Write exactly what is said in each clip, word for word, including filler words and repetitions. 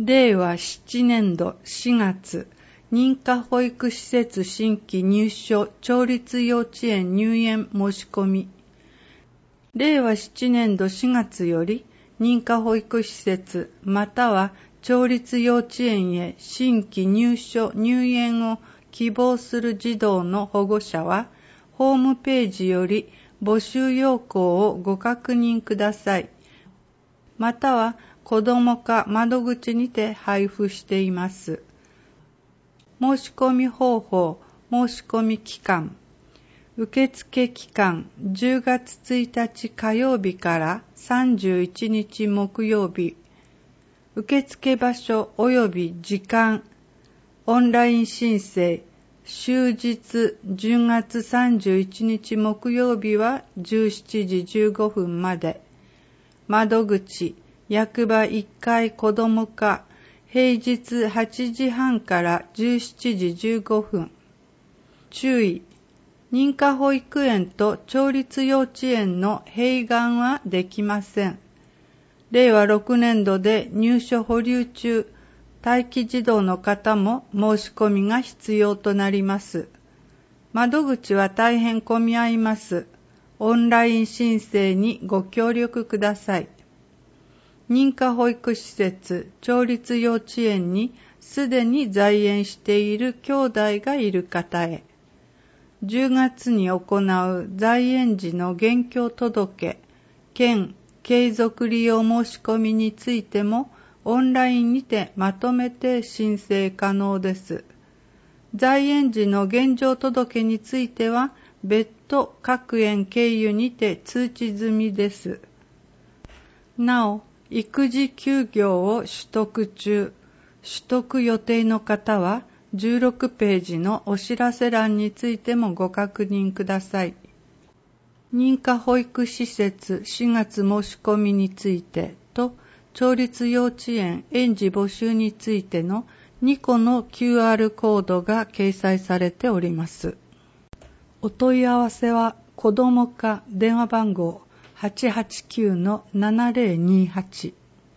れいわななねんどしがつ、認可保育施設新規入所町立幼稚園入園申し込み。れいわななねんどしがつより認可保育施設または町立幼稚園へ新規入所入園を希望する児童の保護者は、ホームページより募集要項をご確認ください。または子ども課窓口にて配布しています。申し込み方法、申し込み期間。受付期間じゅうがつついたち火曜日からさんじゅういちにち木曜日。受付場所及び時間。オンライン申請。終日じゅうがつさんじゅういちにち木曜日はじゅうしちじじゅうごふんまで。窓口、役場いっかい子ども課。平日はちじはんからじゅうしちじじゅうごふん。注意。認可保育園と町立幼稚園の併願はできません。れいわろくねんどで入所保留中、待機児童の方も申し込みが必要となります。窓口は大変混み合います。オンライン申請にご協力ください。認可保育施設、町立幼稚園にすでに在園している兄弟がいる方へ。じゅうがつに行う在園時の現況届、兼継続利用申し込みについてもオンラインにてまとめて申請可能です。在園時の現状届については別途各園経由にて通知済みです。なお、育児休業を取得中、取得予定の方はじゅうろくページのお知らせ欄についてもご確認ください。認可保育施設しがつ申し込みについてと、町立幼稚園園児募集についてのにこの キューアール コードが掲載されております。お問い合わせは、子ども課電話番号 はちはちきゅうのななぜろにはち。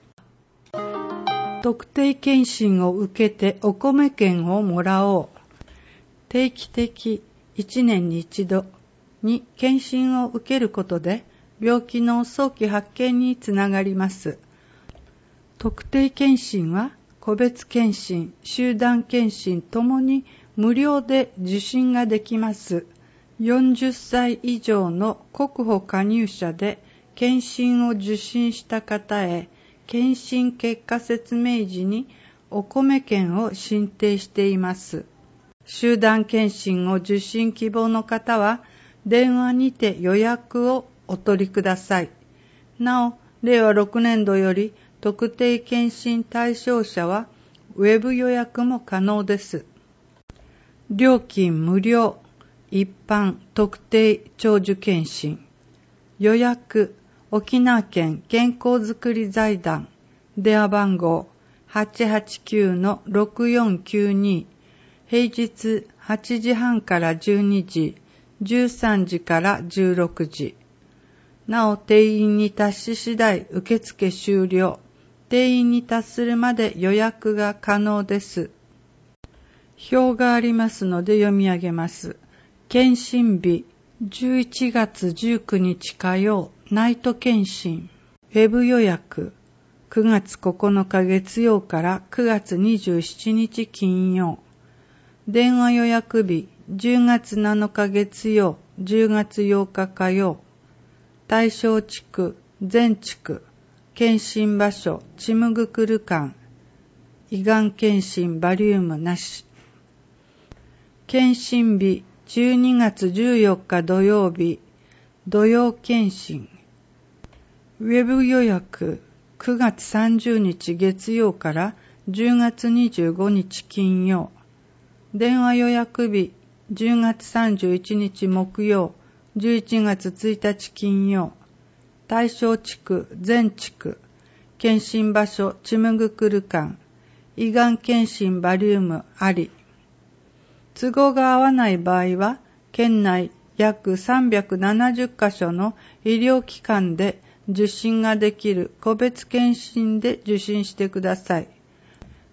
特定健診を受けてお米券をもらおう。定期的いちねんに一度に健診を受けることで病気の早期発見につながります。特定健診は個別健診、集団健診ともに無料で受診ができます。よんじゅっさい以上の国保加入者で健診を受診した方へ健診結果説明時にお米券を申請しています。集団健診を受診希望の方は電話にて予約をお取りください。なお、れいわろくねんどより特定健診対象者はウェブ予約も可能です。料金無料、一般特定長寿健診。予約沖縄県健康づくり財団電話番号 はちはちきゅうのろくよんきゅうに、平日はちじはんからじゅうにじ、じゅうさんじからじゅうろくじ。なお定員に達し次第受付終了。定員に達するまで予約が可能です。表がありますので読み上げます。検診日じゅういちがつじゅうくにち火曜ナイト検診。ウェブ予約くがつここのか月曜からくがつにじゅうしちにち金曜。電話予約日じゅうがつなのか月曜、じゅうがつようか火曜。対象地区、全地区。検診場所、チムグクル館。胃がん検診バリウムなし。検診日じゅうにがつじゅうよっか土曜日、土曜検診。ウェブ予約くがつさんじゅうにち月曜からじゅうがつにじゅうごにち金曜。電話予約日じゅうがつさんじゅういちにち木曜、じゅういちがつついたち金曜。対象地区、全地区。検診場所、チムグクル館。胃がん検診バリウムあり。都合が合わない場合は、県内約さんびゃくななじゅっかしょの医療機関で受診ができる個別検診で受診してください。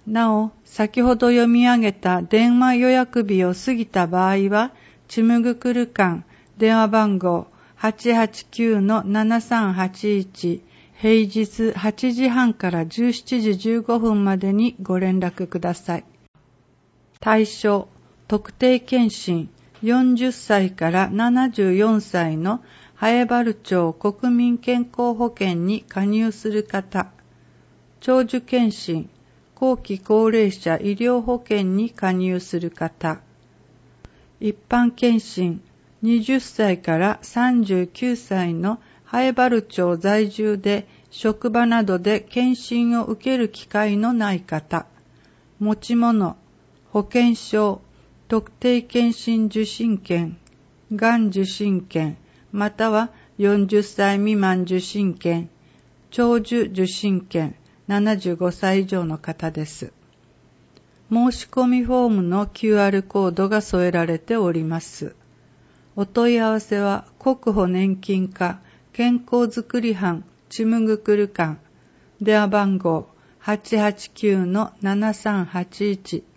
なお、先ほど読み上げた電話予約日を過ぎた場合は、ちむぐくる館電話番号 はちはちきゅうのななさんはちいち 平日はちじはんからじゅうしちじじゅうごふんまでにご連絡ください。対象、特定健診よんじゅっさいからななじゅうよんさいの南風原町国民健康保険に加入する方、長寿健診後期高齢者医療保険に加入する方、一般健診はたちからさんじゅうきゅうさいの南風原町在住で職場などで健診を受ける機会のない方、持ち物、保険証、特定健診受診券、がん受診券、またはよんじゅっさい未満受診券、長寿受診券、ななじゅうごさい以上の方です。申し込みフォームの キューアール コードが添えられております。お問い合わせは国保年金課健康づくり班ちむぐくる館電話番号 はちはちきゅうのななさんはちいち